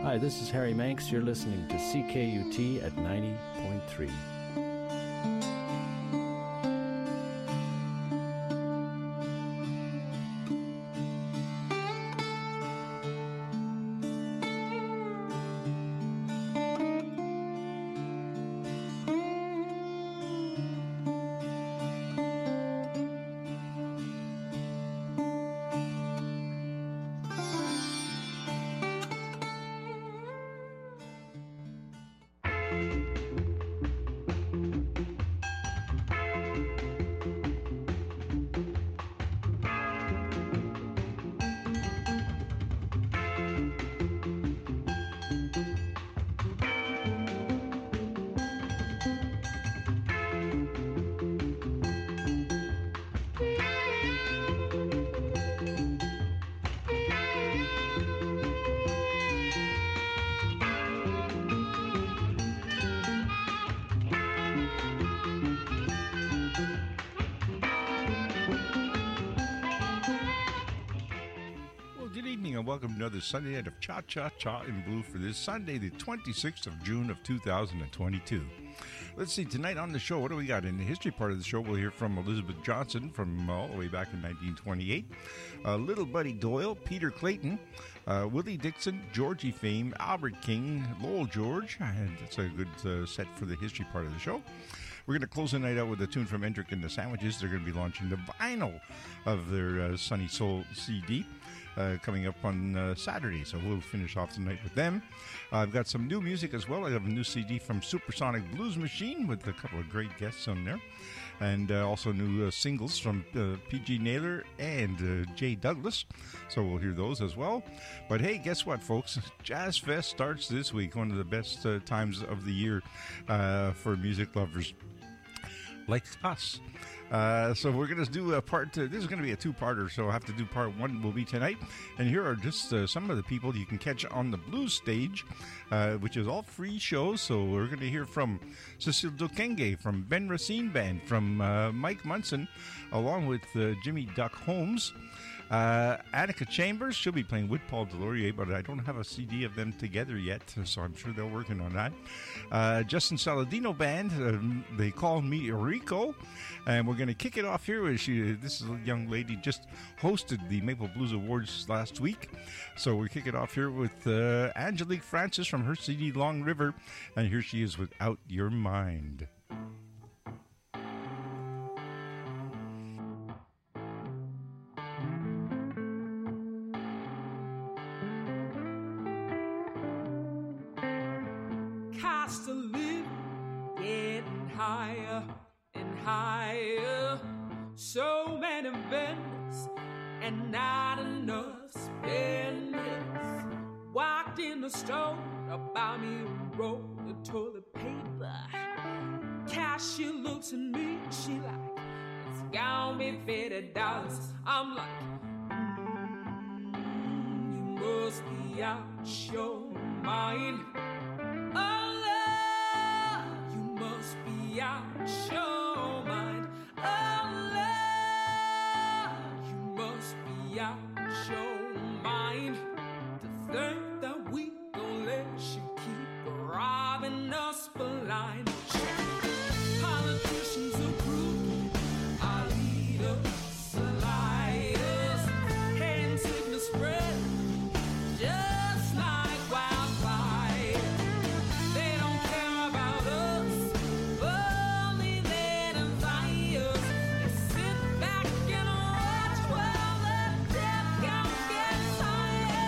Hi, this is Harry Manx. You're listening to CKUT at 90.3. Welcome to another Sunday night of Cha-Cha-Cha in Blue for this Sunday, the 26th of June of 2022. Let's see, tonight on the show, what do we got? In the history part of the show, we'll hear from Elizabeth Johnson from all the way back in 1928, Little Buddy Doyle, Peter Clayton, Willie Dixon, Georgie Fame, Albert King, Lowell George, and that's a good set for the history part of the show. We're going to close the night out with a tune from Hendrick and the Sandwiches. They're going to be launching the vinyl of their Sunny Soul CD. Coming up on Saturday, so we'll finish off the night with them. I've got some new music as well. I have a new CD from Supersonic Blues Machine with a couple of great guests on there, and also new singles from P.G. Naylor and Jay Douglas, so we'll hear those as well. But hey, guess what, folks? Jazz Fest starts this week, one of the best times of the year for music lovers like us. So we're going to do a part this is going to be a two-parter, so I'll have to do part one will be tonight. And here are just some of the people you can catch on the blues stage, which is all free shows. So we're going to hear from Cecile Dukenge, from Ben Racine Band, from Mike Munson, along with Jimmy Duck Holmes. Annika Chambers, she'll be playing with Paul Delorier, but I don't have a CD of them together yet, so I'm sure they're working on that. Justin Saladino Band, they call me Rico, and we're going to kick it off here. This is a young lady, just hosted the Maple Blues Awards last week, so we kick it off here with Angelique Francis from her CD Long River, and here she is with Out Your Mind. Higher and higher, so many vendors and not enough spenders. Walked in the store to buy me a roll of toilet paper. Cashier looks at me, she like, it's gonna be $50. I'm like, you must be out your mind. Oh, love, you must be out your mind. Oh, love, you must be out your mind to think that we gon' let you keep robbing us blind. Politicians are brutal, our leaders are liars, hand sickness spread just like wildfire. They don't care about us, only their desires. They sit back and watch while the death count gets higher.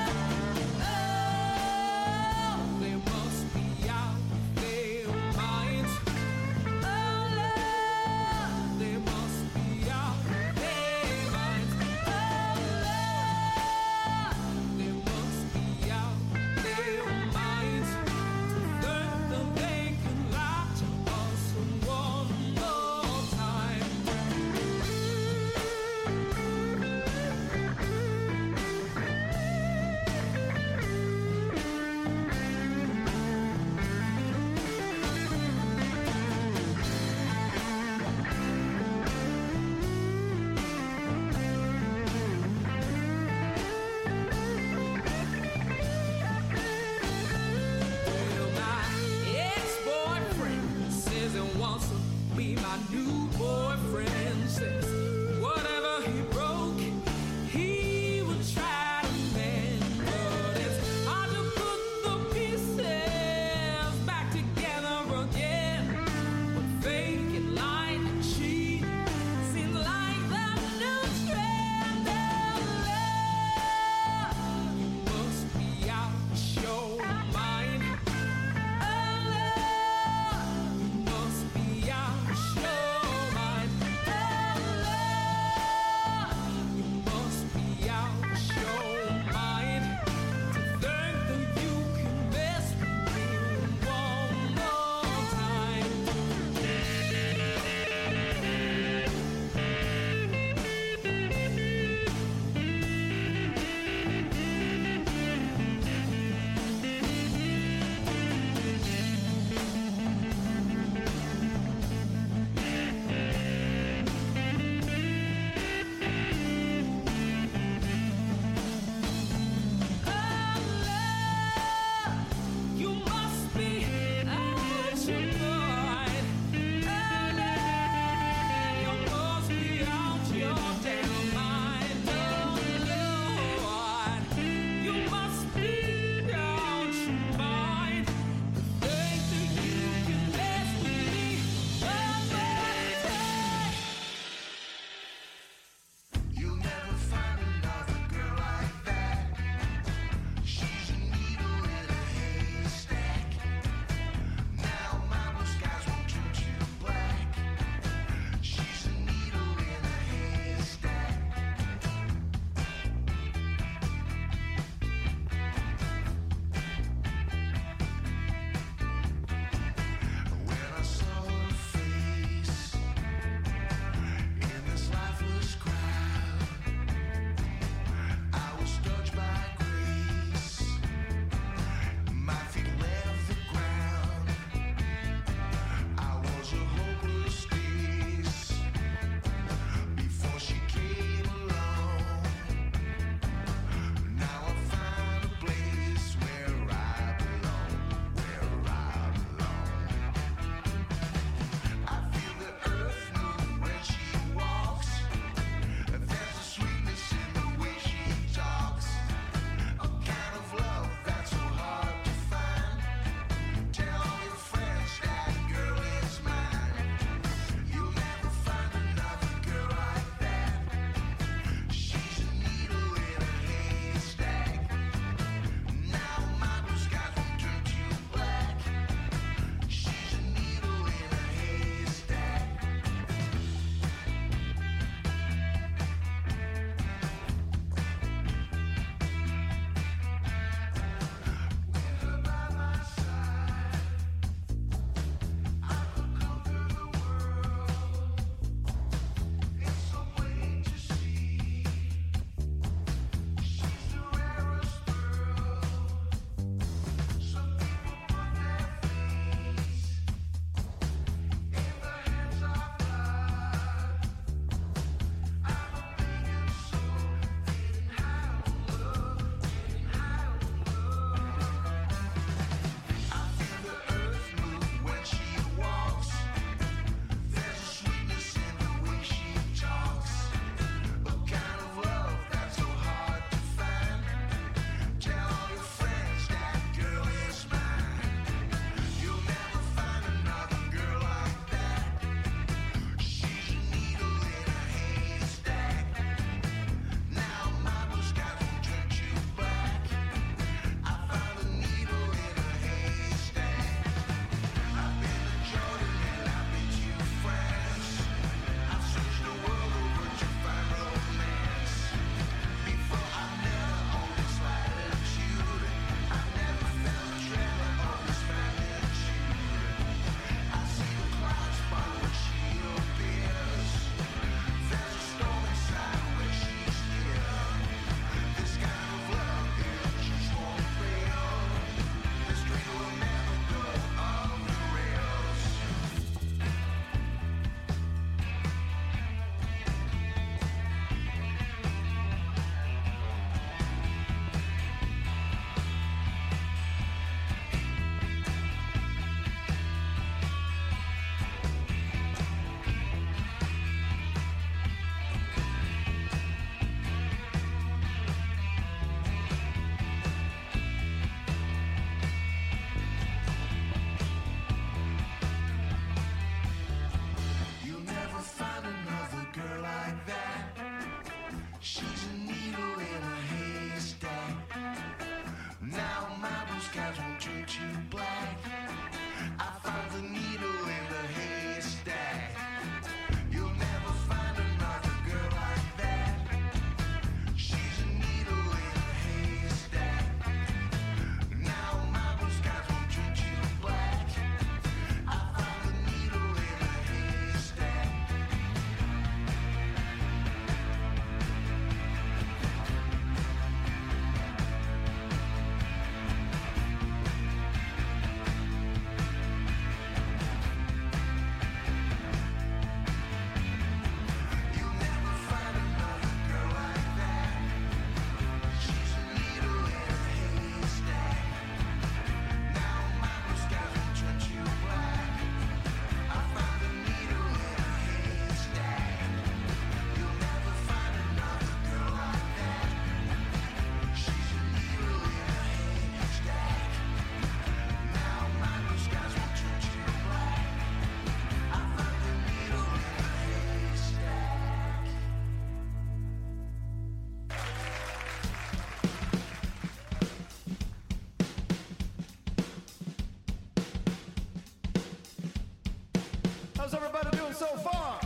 How's everybody doing so far?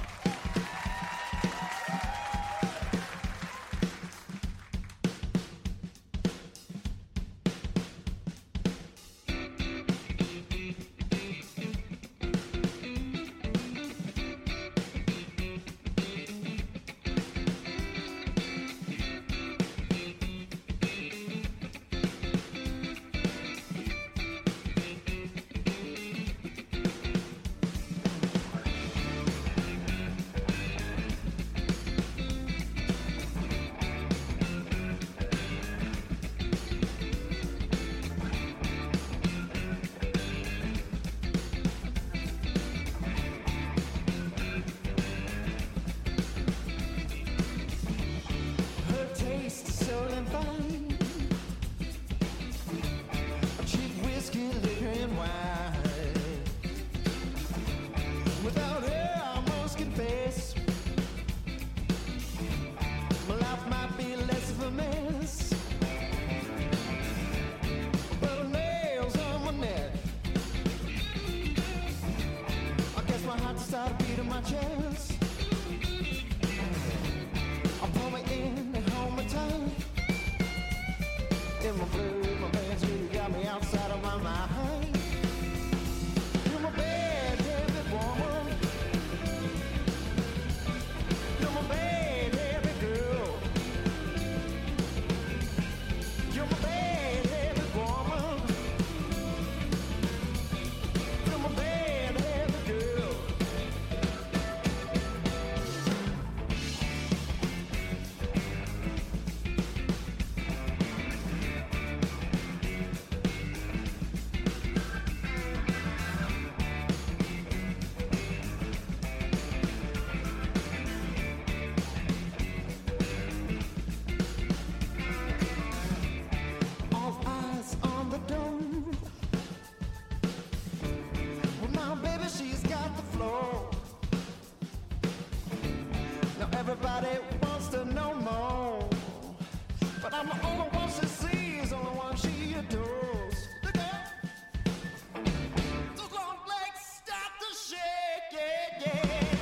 Everybody wants to know more, but I'm the only one she sees, only one she adores. Look out! Those long legs start to shake, yeah, yeah.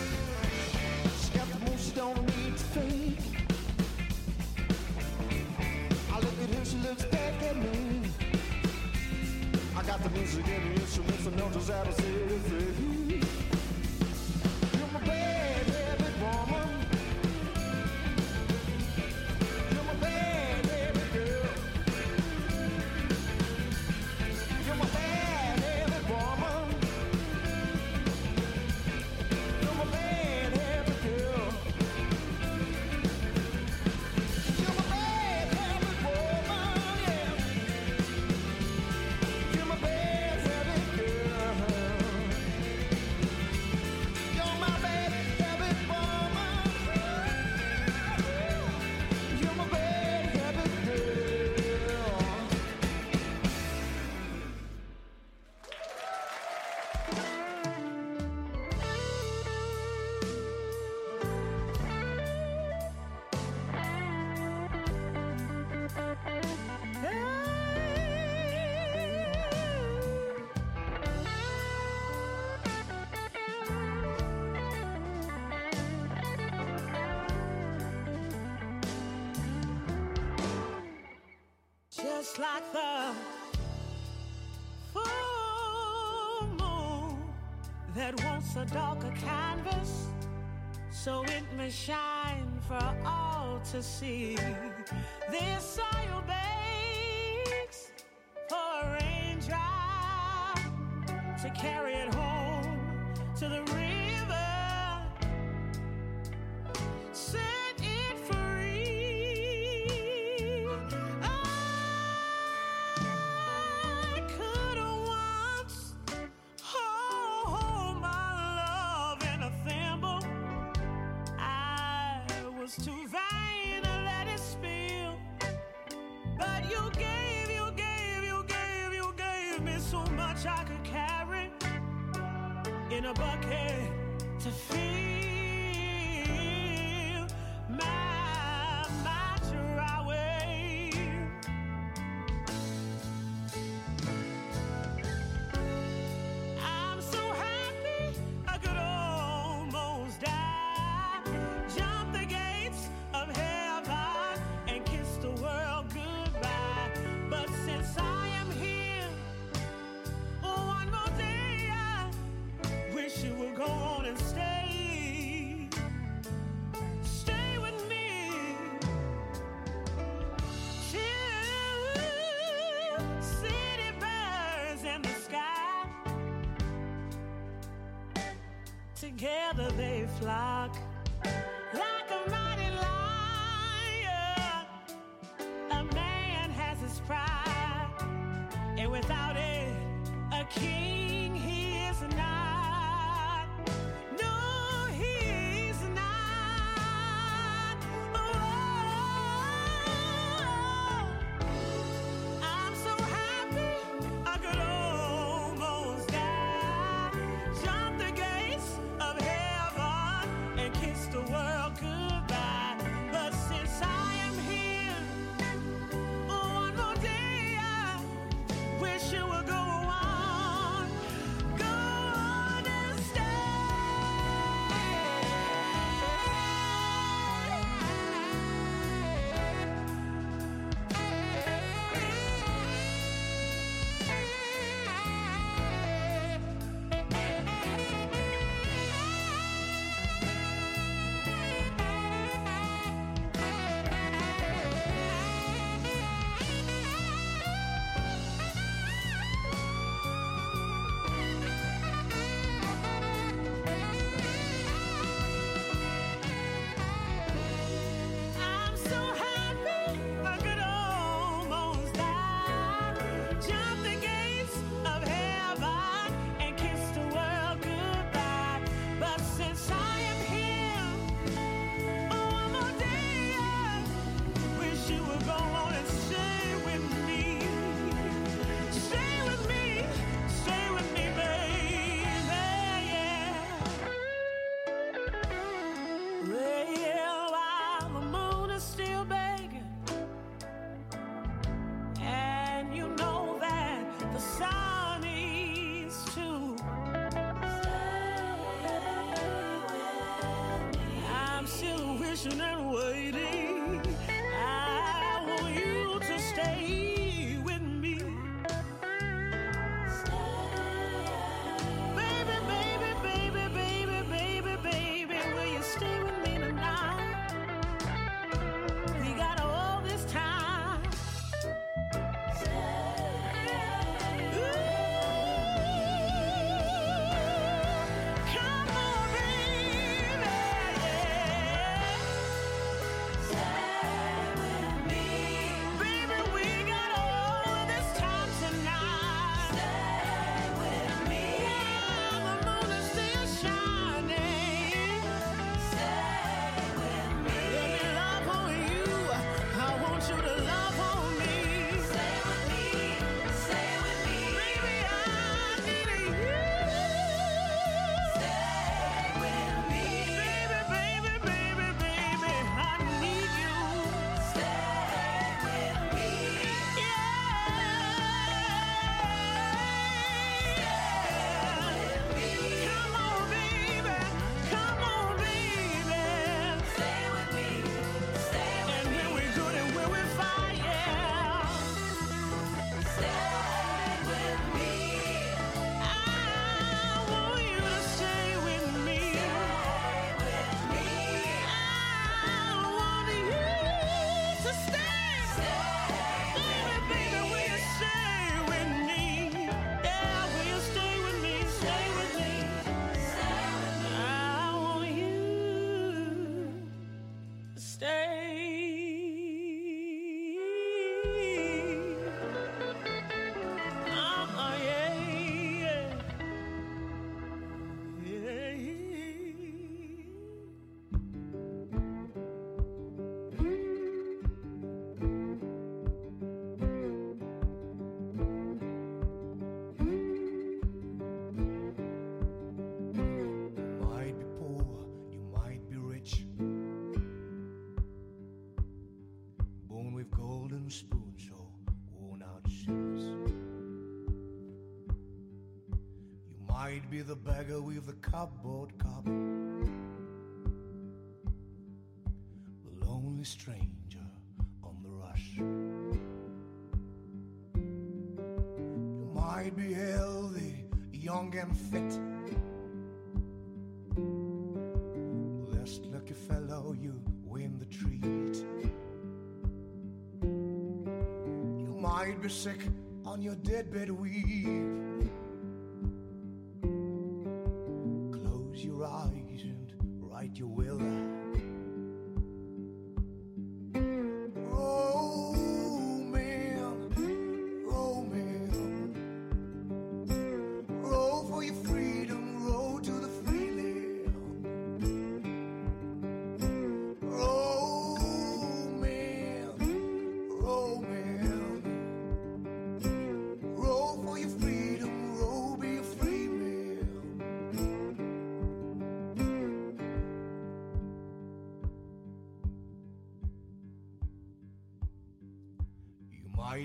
She got the moves, she don't need to fake. I look at her, she looks back at me. I got the music and the instruments, and know just how to say it. You're my bad habit woman. Just like the full moon that wants a darker canvas so it may shine for all to see. This soil begs for a raindrop to carry it home to the river. Set it free. I could once hold my love in a thimble. I was too vain to let it spill. But you gave me so much I could carry in a bucket to fill my dry wave. I'm so happy, together they flock like a mighty lion. A man has his pride, and without it, a king he is not. No, he's not. Oh, I'm so happy I could almost die. Jump the gates of heaven and kiss the world goodbye. But since I am here, one more day, I wish you would go on, go on and I'm so happy I could almost die. Jump the gates of heaven and kiss the world goodbye. But since I am here, one more day, I wish you would go on and stay with me. Stay with me, baby, yeah. Well, while the moon is still begging, and you know that the sun is too. I'm still wishing and waiting. I want you to stay with me. Baby, baby, baby, baby, baby, baby, will you stay with me tonight? We got all this time. Come on, baby, stay with me. Baby, we got all this time tonight. Stay with me. While the moon is still shining. Stay with me. Let me love on you. I want you to love on me. Stay with me. Stay with me. Baby, I need you. Stay with me. Baby, baby, baby, baby, I need you. Stay with me. Come on, baby. Come on, baby. Stay with me. Stay with me. And when we're good and when we're fine, yeah. Stay with me. I want you to stay with me. Stay with me. I want you to stay. Baby, baby, will you stay with me? Yeah, will you stay with me? Stay with me. I want you to stay. Yeah, yeah. Might be poor, you might be rich. Born with golden spoons or worn out shoes. You might be the beggar with the cupboard cup, the lonely stranger on the rush. You might be healthy, young and fit. Blessed lucky fellow, you win the treat. You might be sick on your deathbed, weep. Close your eyes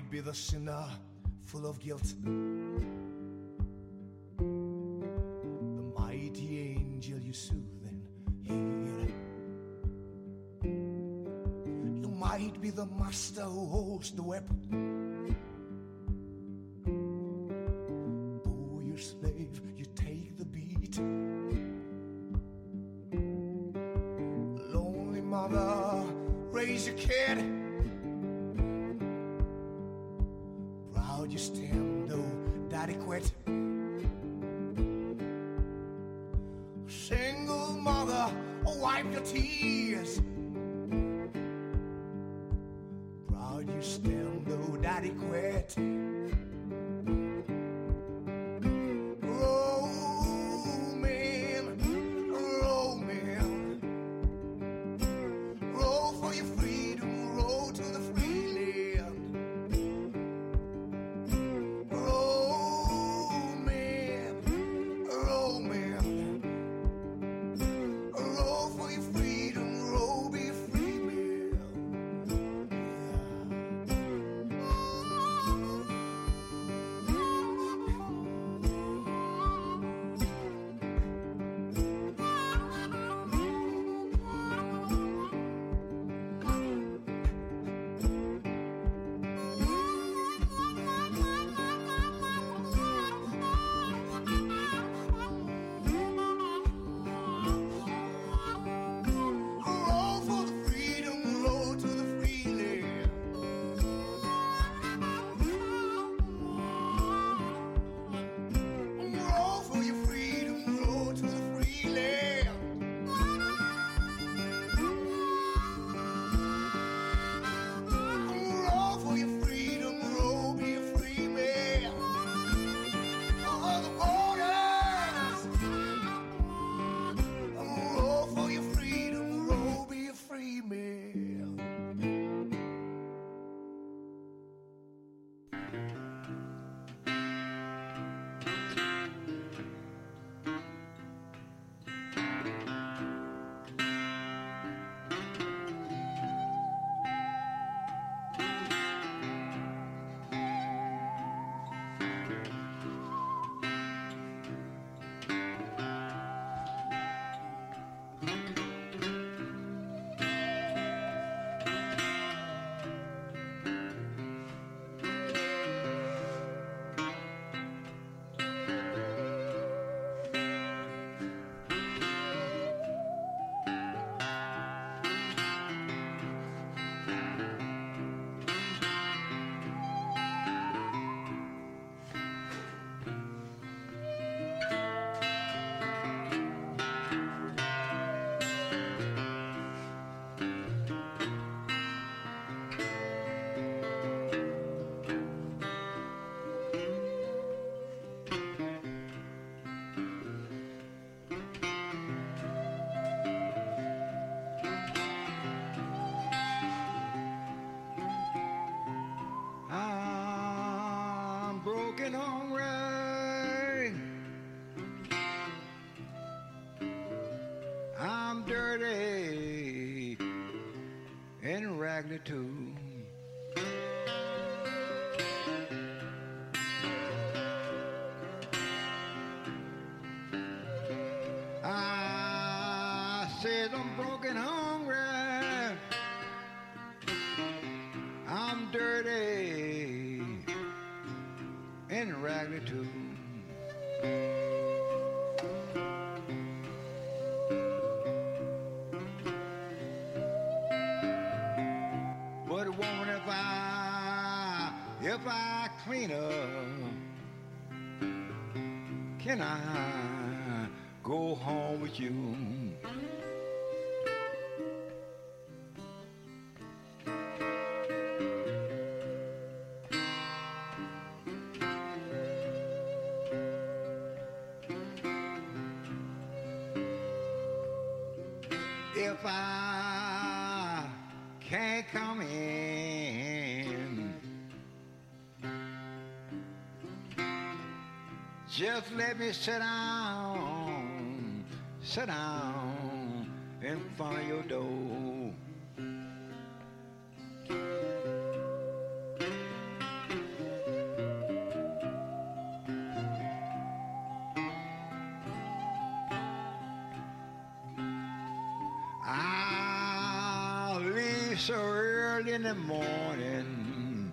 might be the sinner full of guilt, the mighty angel you soothe and heal. You might be the master who holds the weapon. Oh, you slave, you take the beat. Lonely mother, raise your kid. Proud you stand, though daddy quit. Single mother, wipe your tears. Proud you stand, though daddy quit. broken hungry. I'm dirty and raggedy too. I said I'm broken hungry. I'm dirty and raggedy too. But woman, if I clean up, can I go home with you? If I can't come in, just let me sit down in front of your door. late in the morning.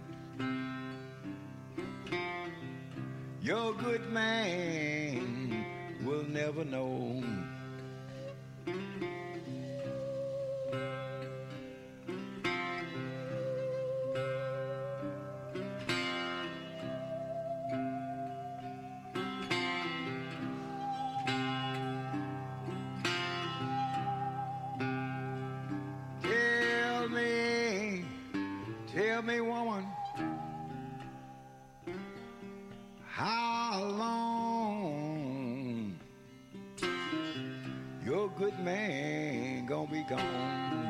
Your good man will never know. Tell me, woman, how long your good man gonna be gone?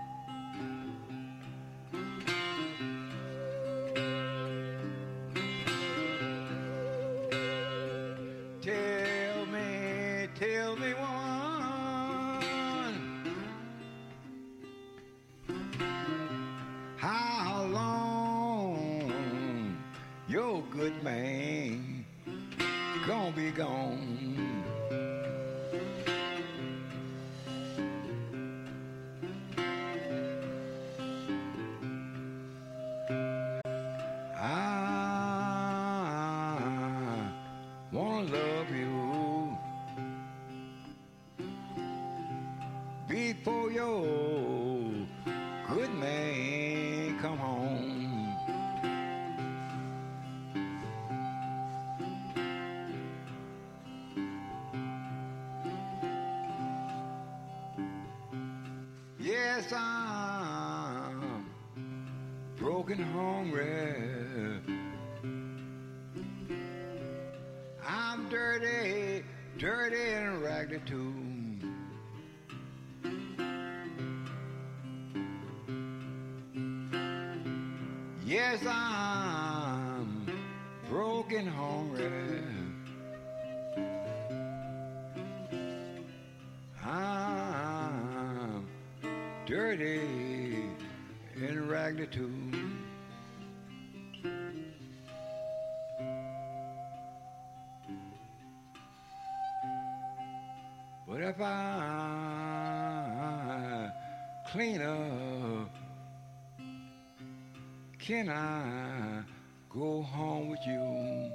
Tell me, woman, how long your good man gonna be gone? I wanna love you before your good man come home. Yes, I'm broken hungry. I'm dirty, dirty and raggedy too. Yes, I'm broken hungry. I'm dirty and raggedy too. But if I clean up, can I go home with you?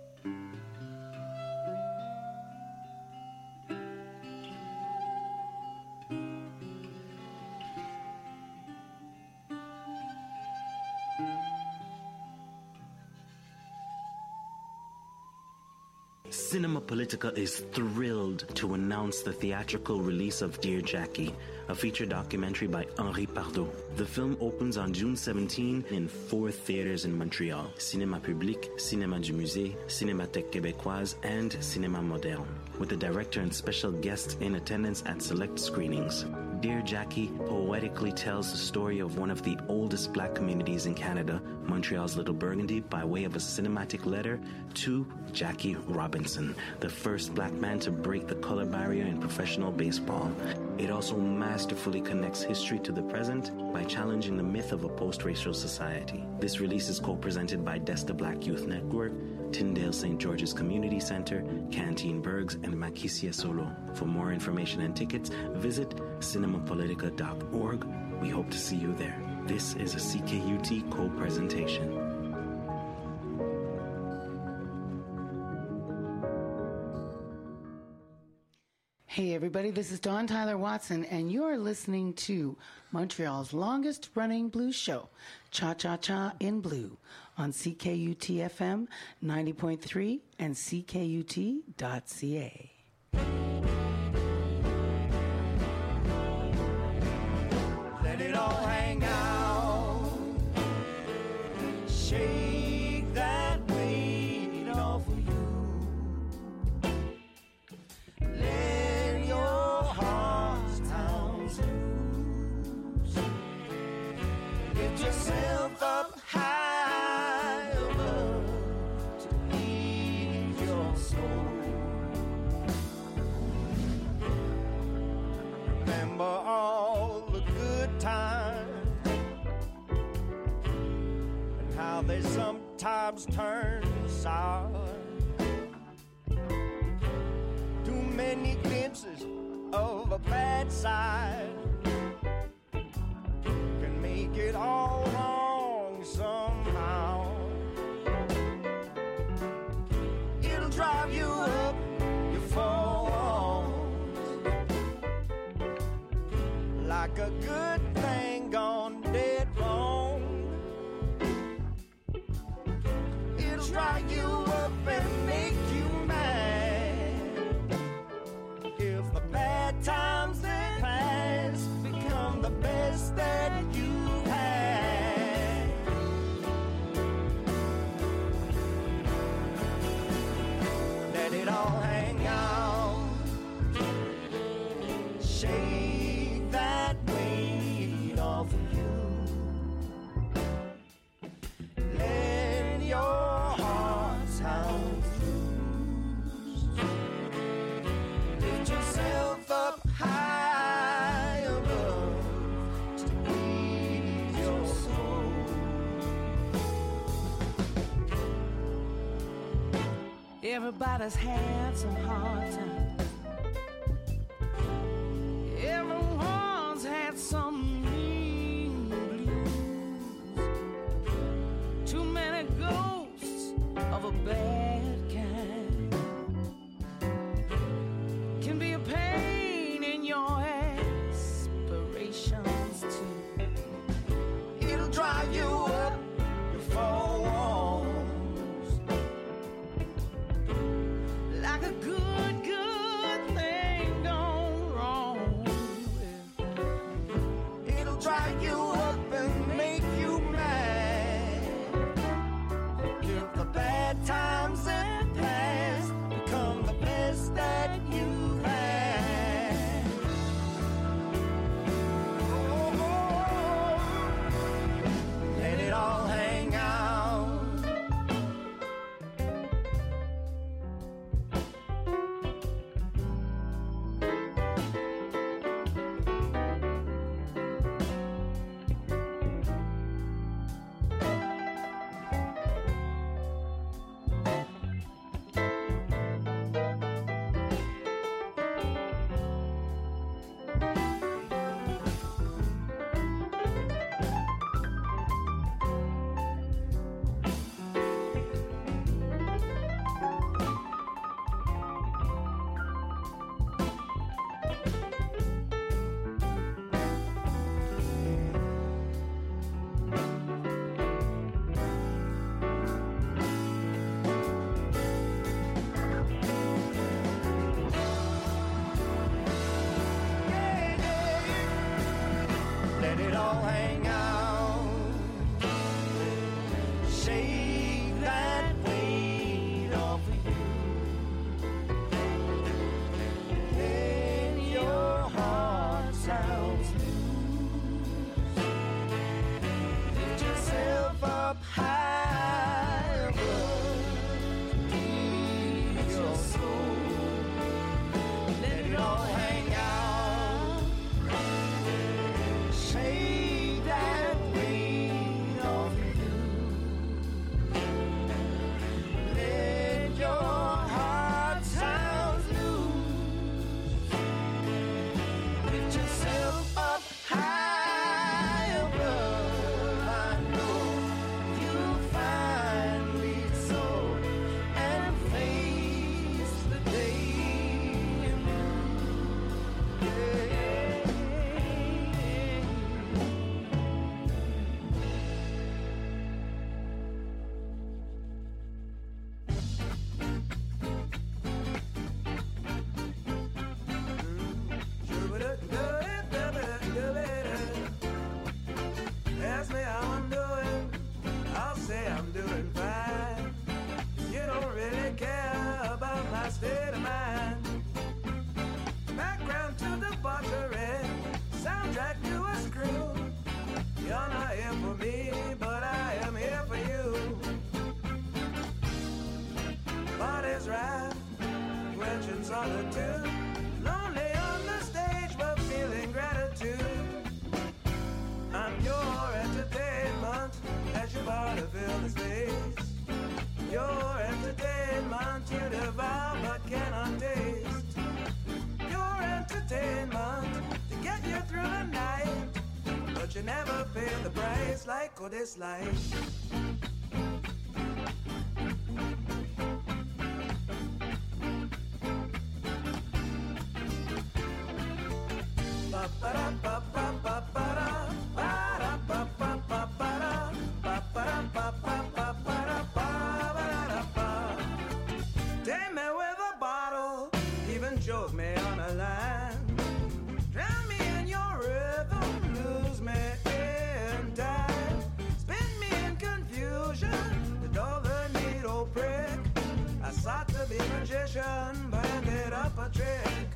Cinema Politica is thrilled to announce the theatrical release of Dear Jackie, a feature documentary by Henri Pardot. The film opens on June 17 in 4 theaters in Montreal: Cinéma Public, Cinéma du Musée, Cinémathèque Québécoise, and Cinéma Moderne, with the director and special guests in attendance at select screenings. Dear Jackie poetically tells the story of one of the oldest black communities in Canada, Montreal's Little Burgundy, by way of a cinematic letter to Jackie Robinson, the first black man to break the color barrier in professional baseball. It also masterfully connects history to the present by challenging the myth of a post-racial society. This release is co-presented by Desta Black Youth Network, Tyndale St. George's Community Center, Canteen Bergs, and Makisia Solo. For more information and tickets, visit cinemapolitica.org. We hope to see you there. This is a CKUT co-presentation. Hey everybody, this is Dawn Tyler Watson, and you're listening to Montreal's longest running blues show, Cha Cha Cha in Blue, on CKUT FM 90.3 and CKUT.ca. Let it all hang out. Shake that weight off of you. Let your heart's pounds loose. Lift yourself up high above to ease your soul. Remember all the good times and how they sometimes turn sour. Too many glimpses of a bad side can make it all like a good thing gone dead wrong. It'll dry you up and make you mad. If the bad times that pass become the best that you've had. Let it all hang out. Shake that weight off of you. Let your heart's hounds loose. Lift yourself up high above to lead your soul. Everybody's had some hard times. Everyone's had some mean blues. Too many ghosts of a bad kind can be a pain in your aspirations too. It'll dry you up before walls. Like a good thing gone wrong. It'll dry you up and make you mad. If the bad times that pass become the best that you've had. Oh, let it all hang out. Let it all hang out. Shake that weight off of you. Let your heart sounds loose. Lift yourself up high above. Lead your soul. Let it all hang out. Shake that weight off of you. Let your heart sounds loose. Lift yourself up high above. I know you'll finally soar and face the day in blue. Yeah. Ask me how I'm doing, I'll say I'm doing fine. You don't really care about my state of mind. Background to debauchery, soundtrack to a screw. You're not here for me, but I am here for you. Body's right, quenching solitude. Lonely on the stage, but feeling gratitude. I'm your entertainment, as you bar to fill the space. Your entertainment, you devour but cannot taste. Your entertainment, to get you through the night. But you never pay the price, like or dislike. Ba-ba-da-ba-ba-ba. tradition, but ended up a trick.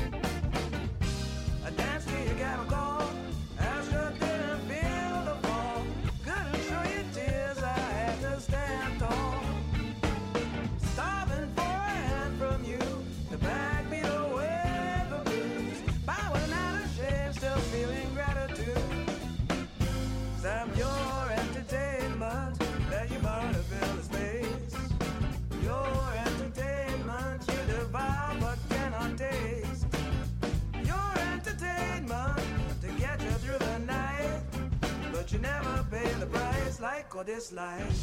I danced to your cattle call, as you didn't feel the fall. Couldn't show you tears, I had to stand tall. Starving for a hand from you, the back beat away the blues. Bowing out of shame, still feeling gratitude. 'Cause I'm your entertainment, that you borrow to fill the space. Your entertainment, you devour but cannot taste. Your entertainment, to get you through the night. But you never pay the price, like or dislike.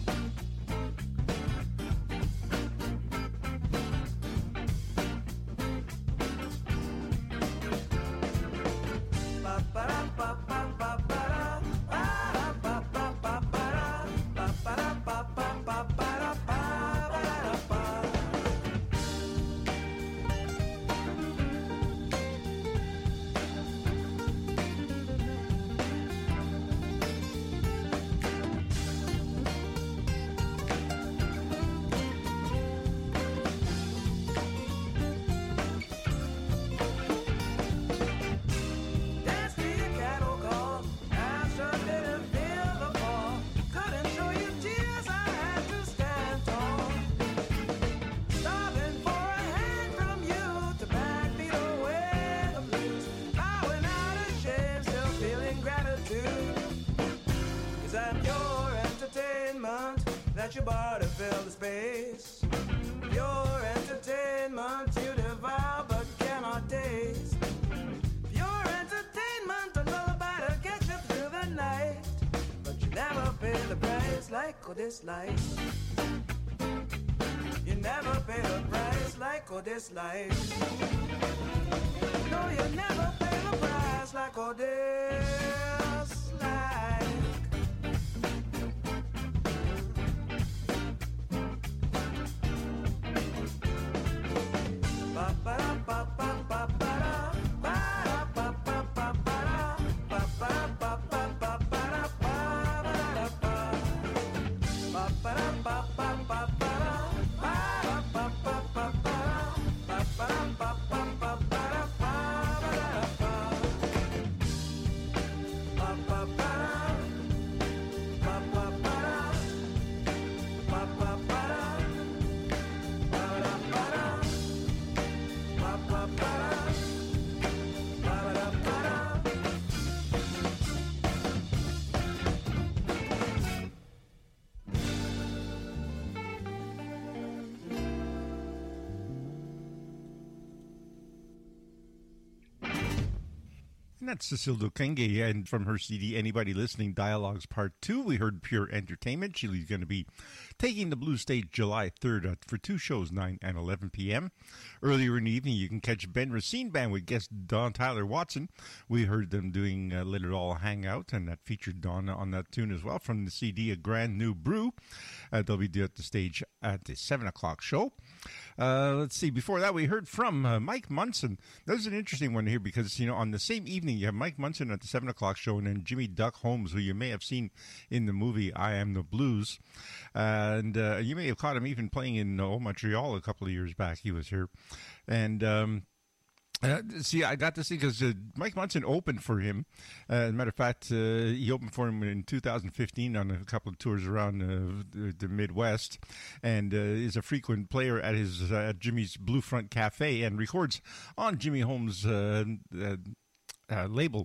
Dance to your cattle call, as you didn't feel the fall. Couldn't show you tears, I had to stand tall. Starving for a hand from you, to backbeat away the blues. Bowing out of shame, still feeling gratitude. 'Cause I'm your entertainment, that you borrow to fill the space. Your entertainment, you devour but cannot taste. Your entertainment, a lullaby to get you through the night. But you never pay the price, like or dislike. You never pay the price, like or dislike. No, you never pay the price, like or dislike. And that's Cecile Dokenge, and from her CD, Anybody Listening, Dialogues Part 2, we heard Pure Entertainment. She's going to be taking the Blue Stage July 3rd for two shows, 9 and 11 p.m. Earlier in the evening, you can catch Ben Racine Band with guest Don Tyler Watson. We heard them doing Let It All Hang Out, and that featured Don on that tune as well from the CD, A Grand New Brew. They'll be at the stage at the 7 o'clock show. Let's see. Before that, we heard from Mike Munson. That was an interesting one here because, you know, on the same evening, you have Mike Munson at the 7 o'clock show and then Jimmy Duck Holmes, who you may have seen in the movie I Am the Blues. And you may have caught him even playing in Montreal a couple of years back. He was here. And see, I got to see because Mike Munson opened for him. As a matter of fact, he opened for him in 2015 on a couple of tours around the Midwest, and is a frequent player at his at Jimmy's Blue Front Cafe and records on Jimmy Holmes' label.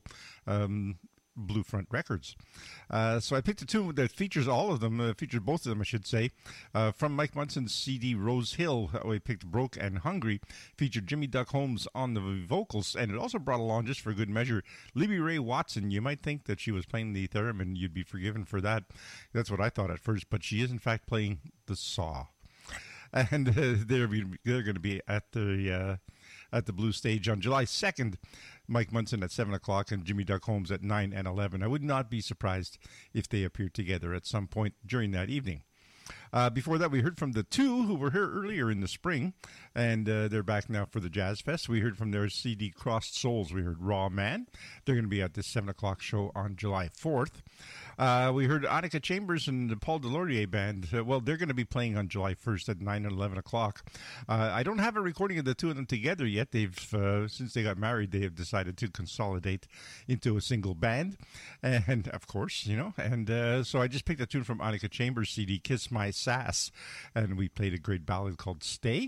Blue Front Records. So I picked a tune that features all of them, features both of them, I should say, from Mike Munson's CD Rose Hill. We picked Broke and Hungry, featured Jimmy Duck Holmes on the vocals, and it also brought along, just for good measure, Libby Ray Watson. You might think that she was playing the theremin, you'd be forgiven for that. That's what I thought at first, but she is in fact playing the saw. And they're going to be at the Blue Stage on July 2nd. Mike Munson at 7 o'clock and Jimmy Duck Holmes at 9 and 11. I would not be surprised if they appear together at some point during that evening. Before that, we heard from the Two, who were here earlier in the spring, and they're back now for the Jazz Fest. We heard from their CD Crossed Souls. We heard Raw Man. They're going to be at this 7 o'clock show on July 4th. We heard Annika Chambers and the Paul Delorier Band. Well, they're going to be playing on July 1st at 9 and 11 o'clock. I don't have a recording of the two of them together yet. They've since they got married, they have decided to consolidate into a single band. And, of course, you know, and so I just picked a tune from Annika Chambers' CD, Kiss My Sass, and we played a great ballad called Stay.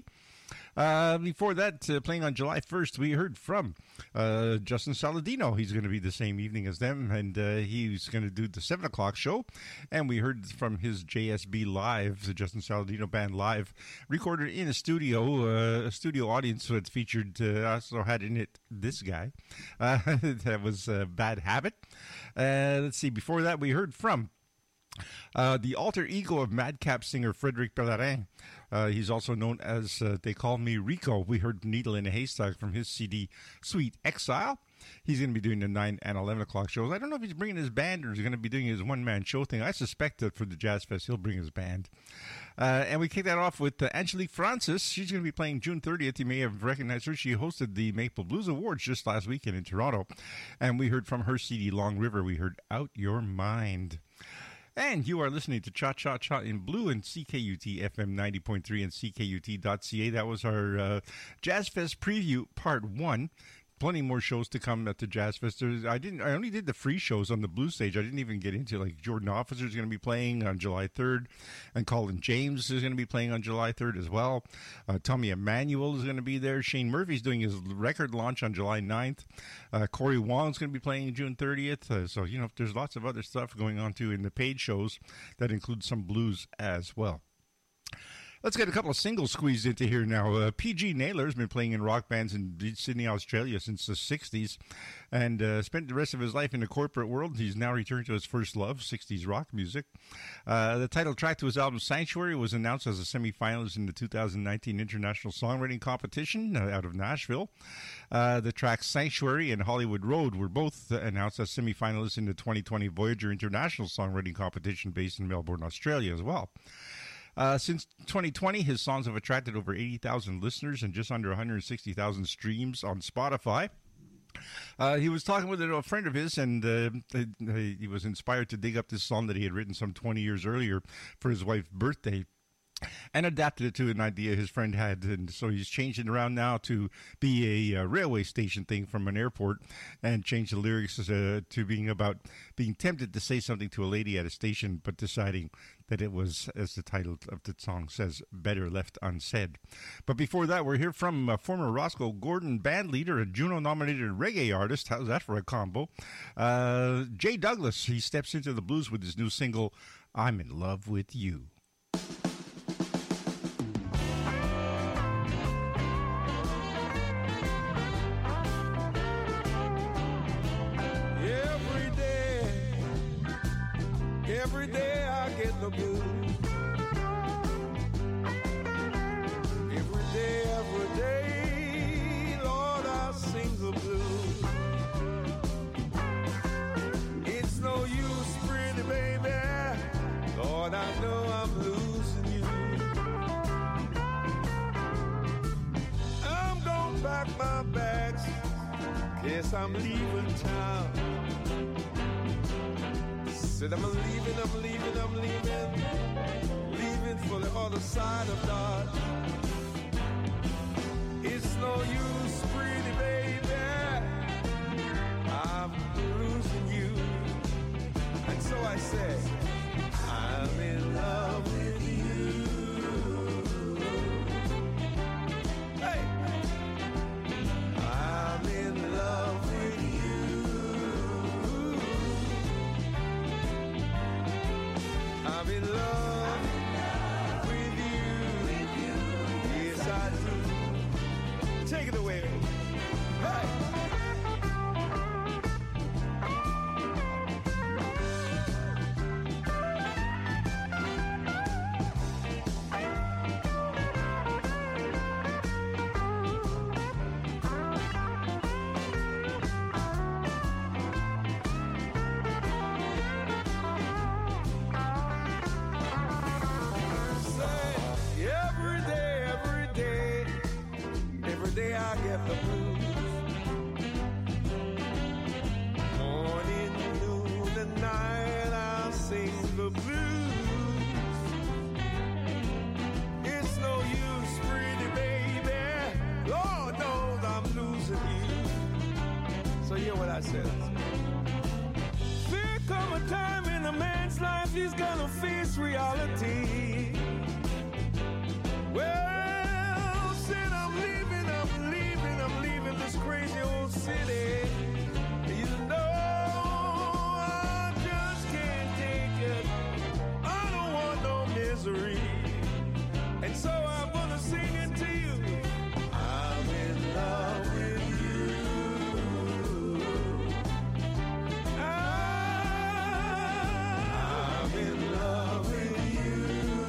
Before that, playing on July 1st, we heard from Justin Saladino. He's going to be the same evening as them, and he's going to do the 7 o'clock show. And we heard from his JSB Live, the Justin Saladino Band Live, recorded in a studio audience that featured, also had in it this guy. That was Bad Habit. Let's see, before that, we heard from the alter ego of madcap singer Frederic Pellerin. He's also known as They Call Me Rico. We heard Needle in a Haystack from his CD Sweet Exile. He's going to be doing the 9 and 11 o'clock shows. I don't know if he's bringing his band or he's going to be doing his one-man show thing. I suspect that for the Jazz Fest, he'll bring his band. And we kick that off with Angelique Francis. She's going to be playing June 30th. You may have recognized her. She hosted the Maple Blues Awards just last weekend in Toronto. And we heard from her CD Long River. We heard Out Your Mind. And you are listening to Cha Cha Cha in Blue and CKUT FM 90.3 and CKUT.ca. That was our Jazz Fest preview, part 1. Plenty more shows to come at the Jazz Fest. I only did the free shows on the Blue Stage. I didn't even get into, like, Jordan Officer is going to be playing on July 3rd, and Colin James is going to be playing on July 3rd as well. Tommy Emmanuel is going to be there. Shane Murphy's doing his record launch on July 9th. Corey Wong's going to be playing June 30th. So, you know, there's lots of other stuff going on, too, in the paid shows that include some blues as well. Let's get a couple of singles squeezed into here now. P.G. Naylor has been playing in rock bands in Sydney, Australia since the 60s and spent the rest of his life in the corporate world. He's now returned to his first love, 60s rock music. The title track to his album Sanctuary was announced as a semifinalist in the 2019 International Songwriting Competition out of Nashville. The tracks Sanctuary and Hollywood Road were both announced as semifinalists in the 2020 Voyager International Songwriting Competition based in Melbourne, Australia as well. Since 2020, his songs have attracted over 80,000 listeners and just under 160,000 streams on Spotify. He was talking with a friend of his, and he was inspired to dig up this song that he had written some 20 years earlier for his wife's birthday, and adapted it to an idea his friend had. And so he's changed it around now to be a railway station thing from an airport, and changed the lyrics to being about being tempted to say something to a lady at a station, but deciding that it was, as the title of the song says, better left unsaid. But before that, we're here from former Roscoe Gordon band leader, a Juno-nominated reggae artist. How's that for a combo? Jay Douglas, he steps into the blues with his new single, I'm in Love with You. Every day I get the blues. Every day, Lord, I sing the blues. It's no use, pretty baby, Lord, I know I'm losing you. I'm gonna pack my bags, guess I'm leaving town. Said I'm leaving for the other side of Dodge. It's no use, pretty baby, I'm losing you. And so I say, I'm in love with you. Hey, I'm in love with you. I'm in love with you. Yes, I do. Take it away. Hey. the blues. Morning, noon, and night I'll sing the blues. It's no use, pretty baby. Lord knows I'm losing you. So hear what I said. There come a time in a man's life he's gonna face reality. Well, said I'm leaving this crazy old city. You know I just can't take it. I don't want no misery. And so I'm gonna sing it to you. I'm in love with you. I'm in love with you.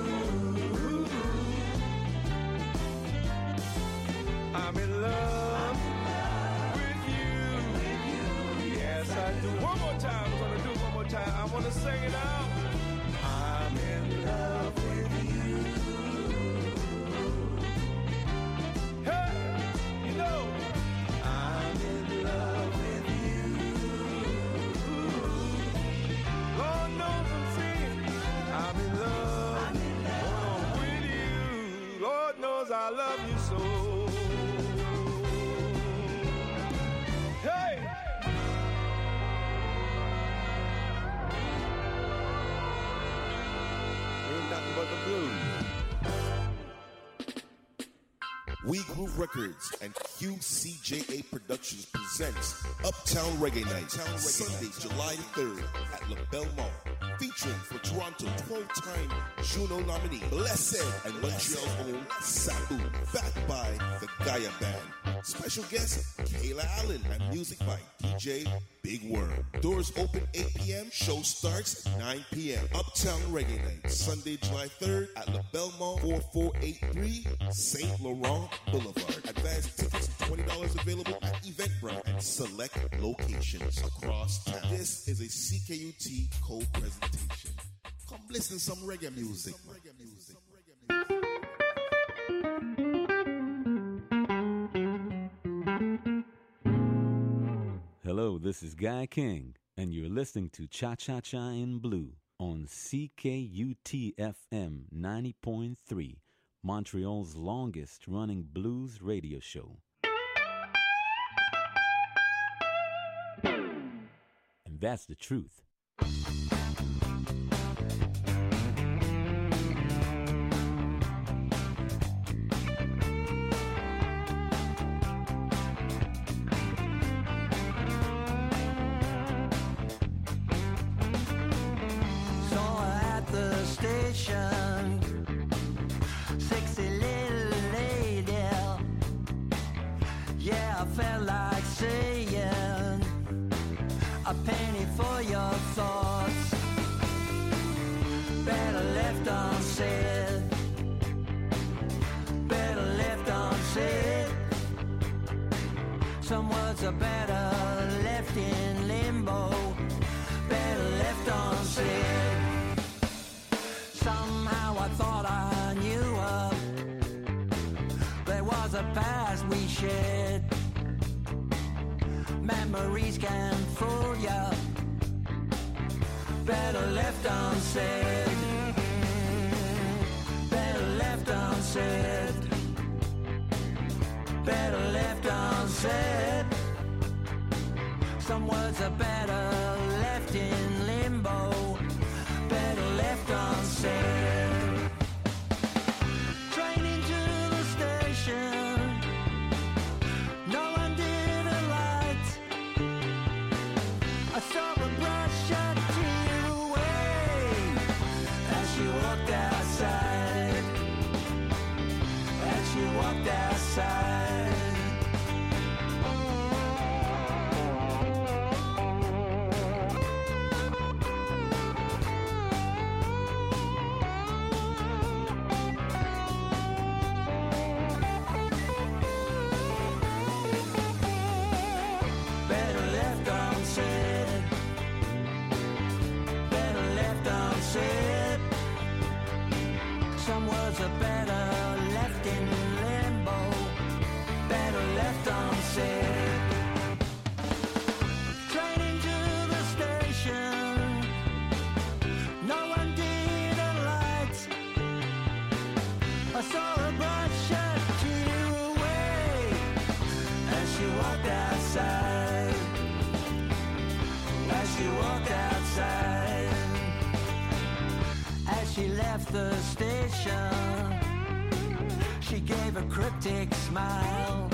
I'm in love with you. Yes, I do. One more time. I'm gonna do it one more time. I wanna sing it out. I'm in love with you. Hey, you know, I'm in love with you. Lord knows I'm singing. I'm in love with you. Lord knows I love you so. Hey! Ain't nothing but the blues. We Groove Records and QCJA Productions presents Uptown Reggae Night, Sunday, July 3rd at La Belle Mall, featuring for Toronto 12-time Juno nominee Blessed and Montreal's own Sabu, backed by the Gaia Band. Special guest Kayla Allen and music by DJ Big Worm. Doors open 8 p.m. Show starts 9 p.m. Uptown Reggae Night, Sunday, July 3rd at La Belle Mall, 4483 St. Laurent Boulevard. Advanced tickets $20 available at Eventbrite and select locations across town. This is a CKUT co-presentation. Come listen to some reggae music. Hello, this is Guy King, and you're listening to Cha Cha Cha in Blue on CKUT FM 90.3, Montreal's longest running blues radio show. And that's the truth. Sexy little lady, yeah, I felt like saying a penny for your thoughts, better left unsaid, better left unsaid. Some words are better left in limbo, better left unsaid. Somehow I thought I knew her. There was a past we shared. Memories can fool ya. Better left unsaid. Better left unsaid. Better left unsaid. Some words are better left in limbo. Better left unsaid. Train into the station. No one did a light. I saw her brush a tear away as she walked outside. As she walked outside. Some words are better left in limbo. I saw her bright shirt tear away as she walked outside. As she walked outside. As she left the station, she gave a cryptic smile.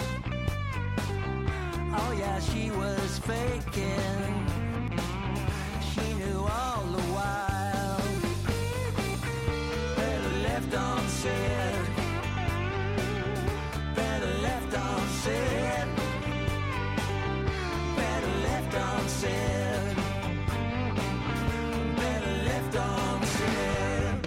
Oh yeah, she was faking. She knew all the while. Better left unsaid. Better left unsaid. Better left unsaid. Better left unsaid.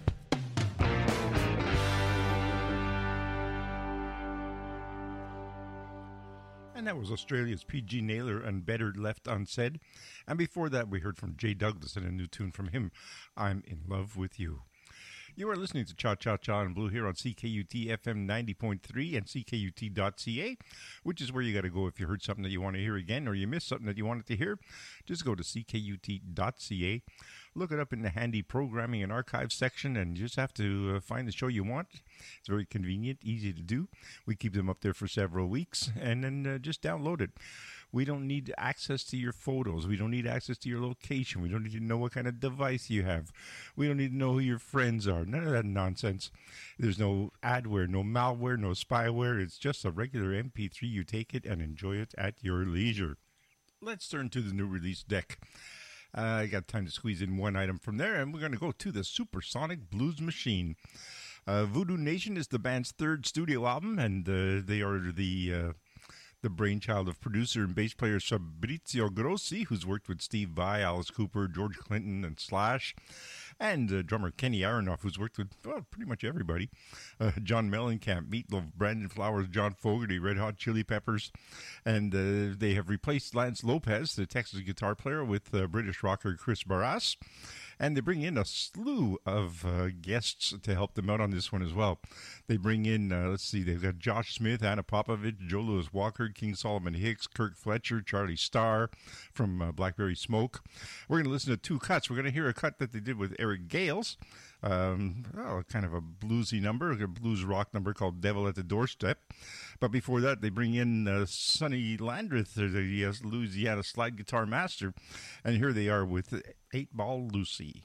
And that was Australia's P.G. Naylor and Better Left Unsaid. And before that, we heard from Jay Douglas and a new tune from him, I'm in Love with You. You are listening to Cha Cha Cha in Blue here on CKUT FM 90.3 and CKUT.ca, which is where you got to go if you heard something that you want to hear again or you missed something that you wanted to hear. Just go to CKUT.ca, look it up in the handy programming and archives section, and you just have to find the show you want. It's very convenient, easy to do. We keep them up there for several weeks, and then just download it. We don't need access to your photos. We don't need access to your location. We don't need to know what kind of device you have. We don't need to know who your friends are. None of that nonsense. There's no adware, no malware, no spyware. It's just a regular MP3. You take it and enjoy it at your leisure. Let's turn to the new release deck. I got time to squeeze in one item from there, and we're going to go to the Supersonic Blues Machine. Voodoo Nation is the band's third studio album, and they are the brainchild of producer and bass player Fabrizio Grossi, who's worked with Steve Vai, Alice Cooper, George Clinton, and Slash, and drummer Kenny Aronoff, who's worked with, well, pretty much everybody. John Mellencamp, Meatloaf, Brandon Flowers, John Fogerty, Red Hot Chili Peppers, and they have replaced Lance Lopez, the Texas guitar player, with British rocker Chris Barras. And they bring in a slew of guests to help them out on this one as well. They bring in, they've got Josh Smith, Anna Popovich, Joe Louis Walker, King Solomon Hicks, Kirk Fletcher, Charlie Starr from Blackberry Smoke. We're going to listen to two cuts. We're going to hear a cut that they did with Eric Gales, kind of a bluesy number, a blues rock number called Devil at the Doorstep. But before that, they bring in Sonny Landreth, the Louisiana slide guitar master. And here they are with 8-Ball Lucy.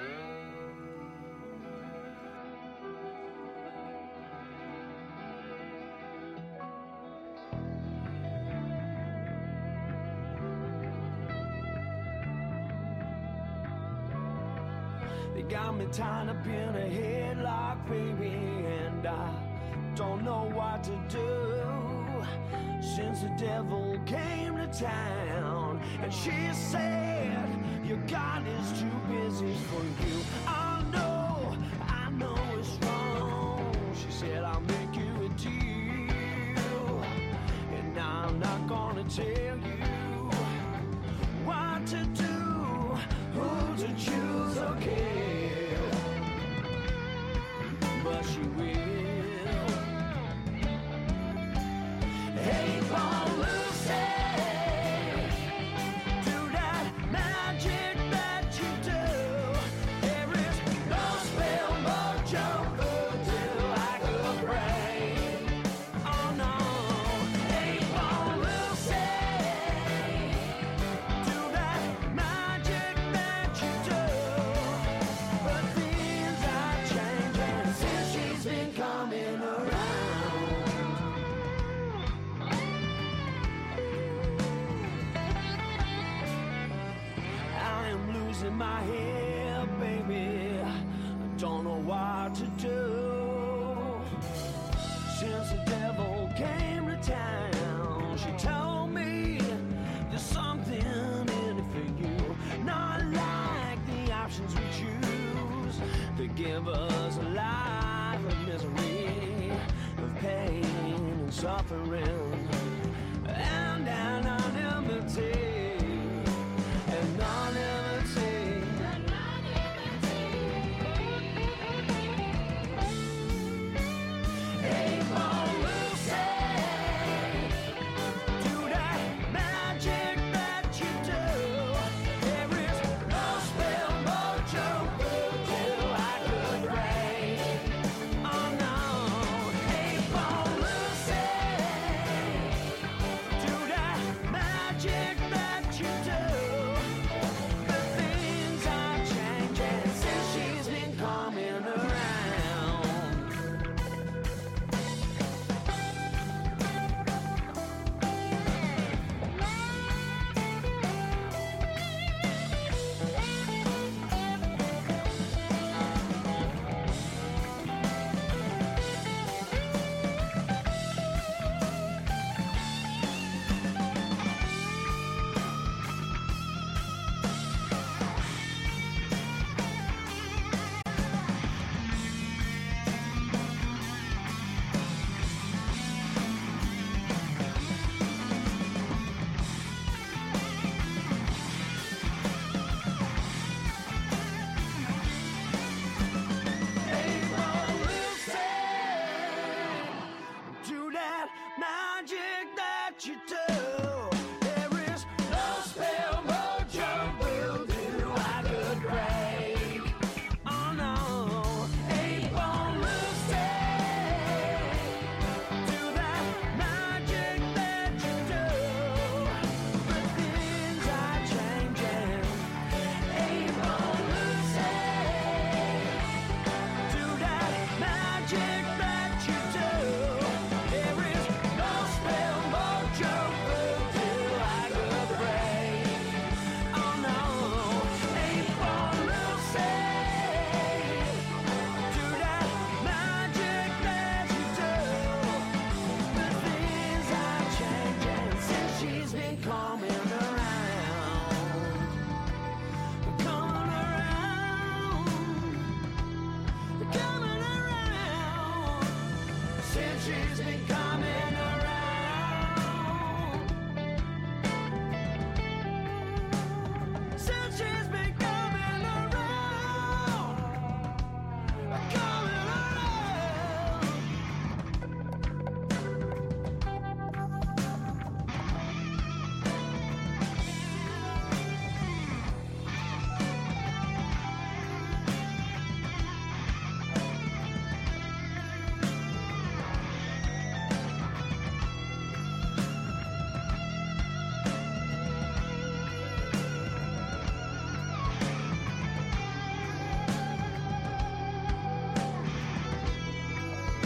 They got me tied up in a headlock, baby, and I don't know what to do. Since the devil came to town, and she said, your God is too busy for you. I know it's wrong. She said, I'll make you a deal, and I'm not gonna tell you what to do, who to choose, okay, but she will. Hey, Paul Lucy, do that magic that you do. There is no spell, mojo, voodoo I could break. Oh no, hey, Paul Lucy, do that magic that you do. But things are changing since she's been coming around. I am losing my head, baby. I don't know what to do. Since the devil came to town, she told me there's something in it for you. Not like the options we choose. They give us a life of misery, of pain and suffering, and anonymity. Hey, Paul Lucy, do that magic that you do. There is no spell, mojo, voodoo I could break. Oh no. you do?